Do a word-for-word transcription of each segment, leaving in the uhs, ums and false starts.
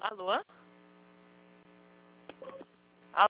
Alô? Al-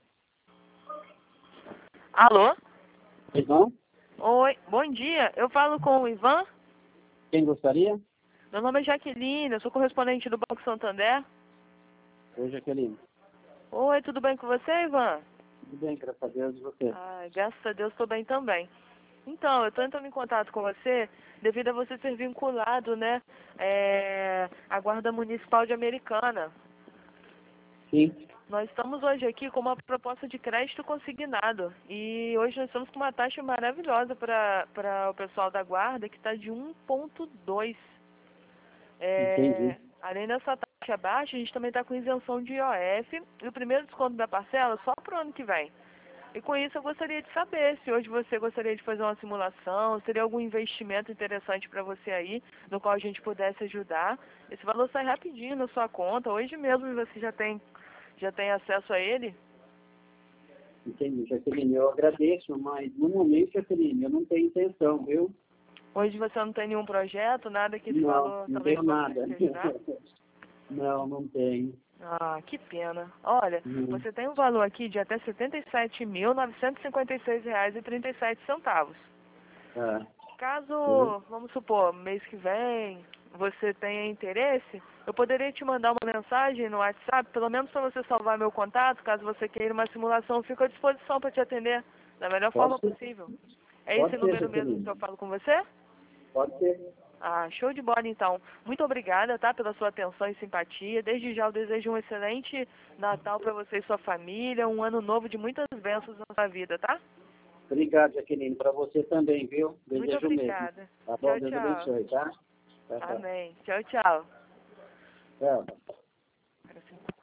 Alô? Ivan, Oi, bom dia. Eu falo com o Ivan. quem gostaria? Meu nome é Jaqueline, eu sou correspondente do Banco Santander. Oi, Jaqueline. Oi, tudo bem com você, Ivan? Tudo bem, graças a Deus, e você? Ai, graças a Deus estou bem também. Então, eu estou entrando em contato com você devido a você ser vinculado, né, é, à Guarda Municipal de Americana. Sim. Nós estamos hoje aqui com uma proposta de crédito consignado e hoje nós estamos com uma taxa maravilhosa para para o pessoal da Guarda que está de um ponto dois. Entendi. É, além dessa taxa baixa, a gente também está com isenção de I O F e o primeiro desconto da parcela só para o ano que vem. E com isso eu gostaria de saber se hoje você gostaria de fazer uma simulação, se teria algum investimento interessante para você aí, no qual a gente pudesse ajudar. Esse valor sai rapidinho na sua conta, hoje mesmo você já tem, já tem acesso a ele. Entendi, Jaqueline. Eu agradeço, mas no momento, Jaqueline, eu não tenho intenção, viu? Hoje você não tem nenhum projeto, nada que esse Não, valor não talvez tenho possa nada. te ajudar? Não, não tenho. Ah, que pena. Olha, Hum. você tem um valor aqui de até setenta e sete mil novecentos e cinquenta e seis reais e trinta e sete centavos. Ah, uhum. Caso, vamos supor, mês que vem, você tenha interesse, eu poderia te mandar uma mensagem no WhatsApp, pelo menos para você salvar meu contato, caso você queira uma simulação, eu fico à disposição para te atender da melhor forma Pode ser, possível. É esse pode ser, número mesmo que Jaqueline. eu falo com você? Pode ser. Ah, show de bola então. Muito obrigada, tá, pela sua atenção e simpatia. Desde já eu desejo um excelente Natal para você e sua família, um ano novo de muitas bênçãos na sua vida, tá? Obrigado, Jaqueline. Para você também, viu? Muito Desejo mesmo. obrigada. Tá bom? Tchau, Deus tchau. abençoe, tá? Tchau, tchau. Amém. Tchau, tchau. Tchau. Agora sim.